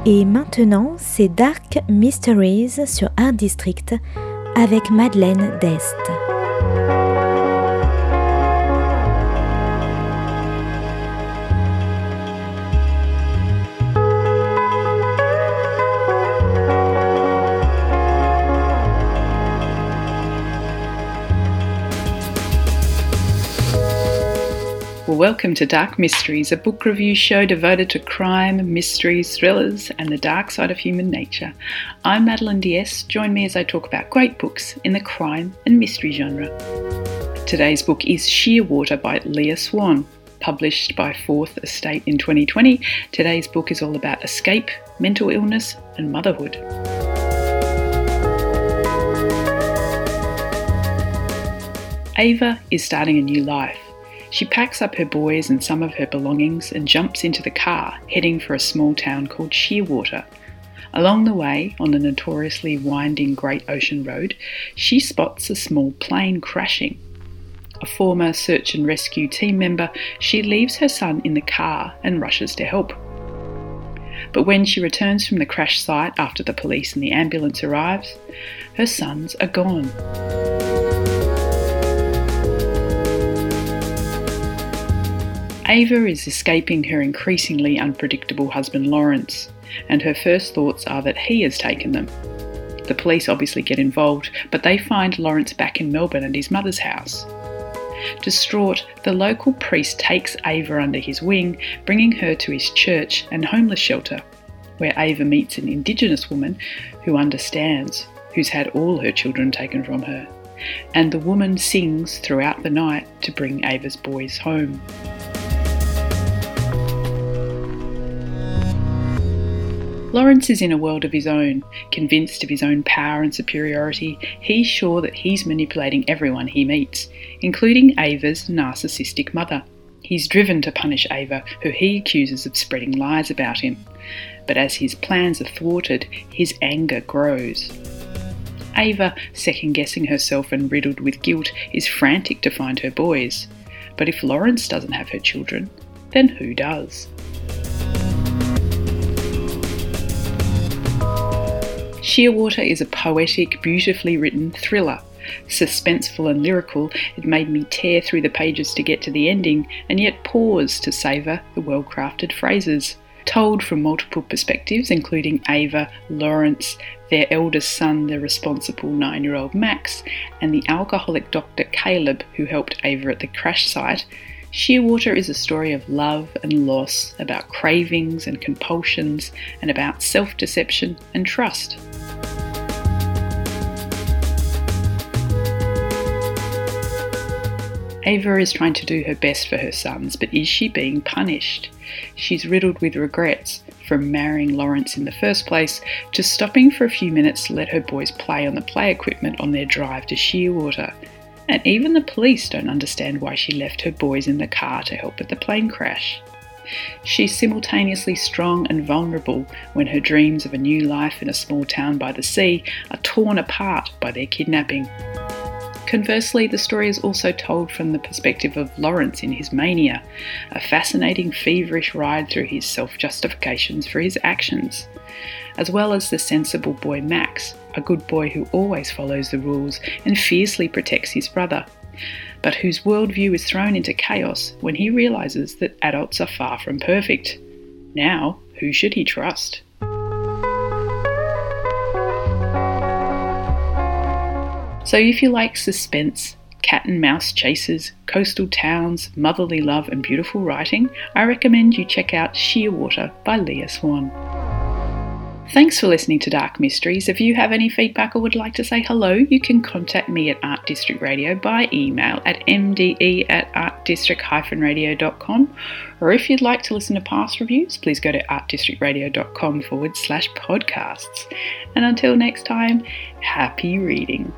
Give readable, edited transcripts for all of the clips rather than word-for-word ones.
Et maintenant, c'est Dark Mysteries sur Art District avec Madeleine Dest. Well, welcome to Dark Mysteries, a book review show devoted to crime, mysteries, thrillers, and the dark side of human nature. I'm Madeleine D'Este. Join me as I talk about great books in the crime and mystery genre. Today's book is Shearwater by Leah Swan. Published by Fourth Estate in 2020, today's book is all about escape, mental illness, and motherhood. Ava is starting a new life. She packs up her boys and some of her belongings and jumps into the car, heading for a small town called Shearwater. Along the way, on the notoriously winding Great Ocean Road, she spots a small plane crashing. A former search and rescue team member, she leaves her son in the car and rushes to help. But when she returns from the crash site after the police and the ambulance arrives, her sons are gone. Ava is escaping her increasingly unpredictable husband Lawrence, and her first thoughts are that he has taken them. The police obviously get involved, but they find Lawrence back in Melbourne at his mother's house. Distraught, the local priest takes Ava under his wing, bringing her to his church and homeless shelter, where Ava meets an Indigenous woman who understands, who's had all her children taken from her, and the woman sings throughout the night to bring Ava's boys home. Lawrence is in a world of his own. Convinced of his own power and superiority, he's sure that he's manipulating everyone he meets, including Ava's narcissistic mother. He's driven to punish Ava, who he accuses of spreading lies about him. But as his plans are thwarted, his anger grows. Ava, second-guessing herself and riddled with guilt, is frantic to find her boys. But if Lawrence doesn't have her children, then who does? Shearwater is a poetic, beautifully written thriller. Suspenseful and lyrical, it made me tear through the pages to get to the ending and yet pause to savour the well-crafted phrases. Told from multiple perspectives, including Ava, Lawrence, their eldest son, the responsible 9-year-old Max, and the alcoholic Dr. Caleb who helped Ava at the crash site, Shearwater is a story of love and loss, about cravings and compulsions, and about self-deception and trust. Ava is trying to do her best for her sons, but is she being punished? She's riddled with regrets, from marrying Lawrence in the first place to stopping for a few minutes to let her boys play on the play equipment on their drive to Shearwater. And even the police don't understand why she left her boys in the car to help at the plane crash. She's simultaneously strong and vulnerable when her dreams of a new life in a small town by the sea are torn apart by their kidnapping. Conversely, the story is also told from the perspective of Lawrence in his mania, a fascinating, feverish ride through his self-justifications for his actions, as well as the sensible boy Max, a good boy who always follows the rules and fiercely protects his brother, but whose worldview is thrown into chaos when he realises that adults are far from perfect. Now, who should he trust? So if you like suspense, cat and mouse chases, coastal towns, motherly love and beautiful writing, I recommend you check out Shearwater by Leah Swan. Thanks for listening to Dark Mysteries. If you have any feedback or would like to say hello, you can contact me at Art District Radio by email at mde@artdistrict-radio.com, or if you'd like to listen to past reviews, please go to artdistrictradio.com/podcasts. And until next time, happy reading.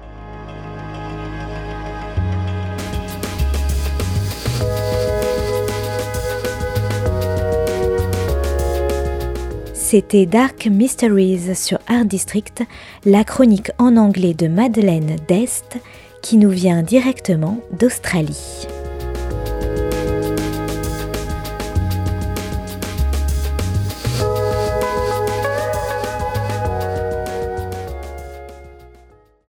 C'était Dark Mysteries sur Art District, la chronique en anglais de Madeleine Dest qui nous vient directement d'Australie.